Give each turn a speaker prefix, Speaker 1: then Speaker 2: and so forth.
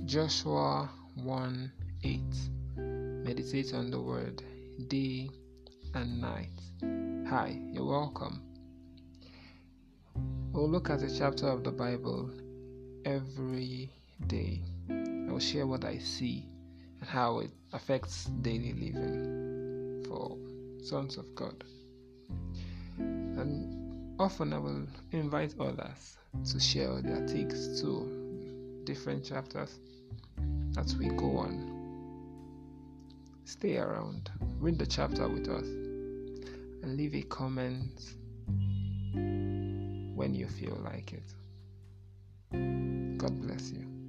Speaker 1: Joshua 1:8. Meditate on the word day and night. Hi, you're welcome. We'll look at a chapter of the Bible every day. I will share what I see and how it affects daily living for sons of God. And often I will invite others to share their takes to different chapters as we go on. Stay around, read the chapter with us, and leave a comment when you feel like it. God bless you.